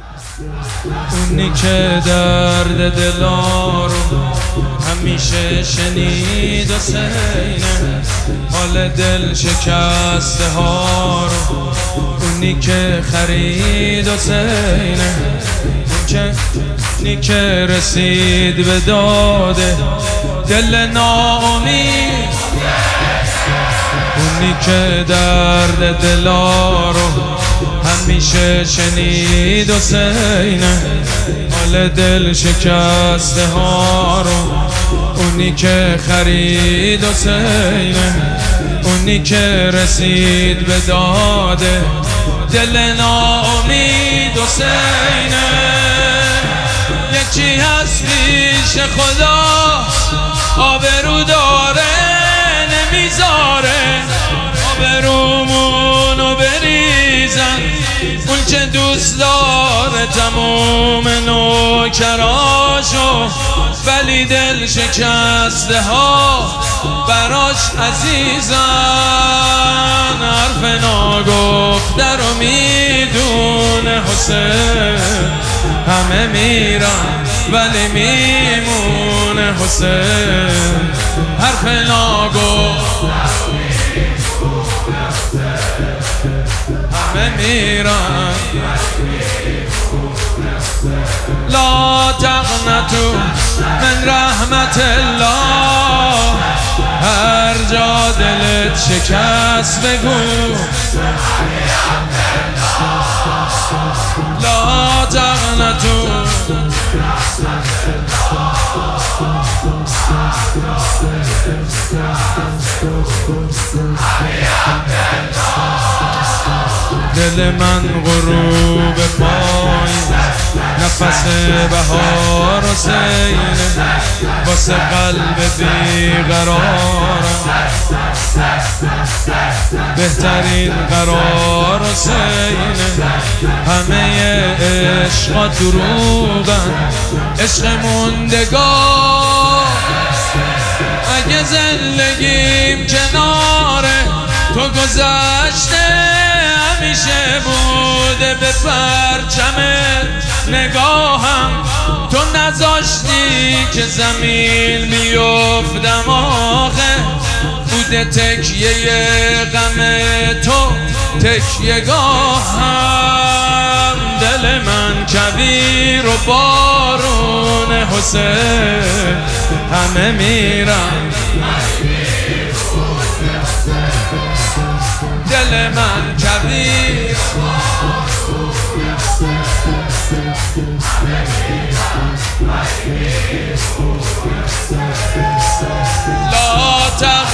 اونی که درد دلا رو همیشه شنید حسینه، حال دل شکسته ها رو اونی که خرید حسینه، اونی که رسید به داده دل ناامید، اونی که درد دلا رو همیشه شنید حسینه، حال دل شکسته ها رو اونی که خرید حسینه، اونی که رسید به داده دل ناامید حسینه. یکی هست پیش خدا آبرو داره نمیذاره آبرومونو بریزن، اون که دوست داره تموم نوکراشو ولی دل شکسته ها براش عزیزن. حرف ناگفته رو میدونه حسین، همه میرن ولی میمونه حسین. حرف ناگفته همه میرن. لا تقنطوا من رحمت الله، هر جا دلت شکست بگو لا تقنطوا. دل من غروب پایین نفس بهار حسینه، واسه قلب بیقرارم بهترین قرار حسینه. همه عشقا دروغن عشق موندگار، اگه زندگیم کناره تو گذشته همیشه بوده به پرچم نگاهم، تو نذاشتی که زمین بیفتم آخه بوده تکیه غم تو تکیه گاهم. دل من کویر و بارون حسین، همه میرن دل من کویر لا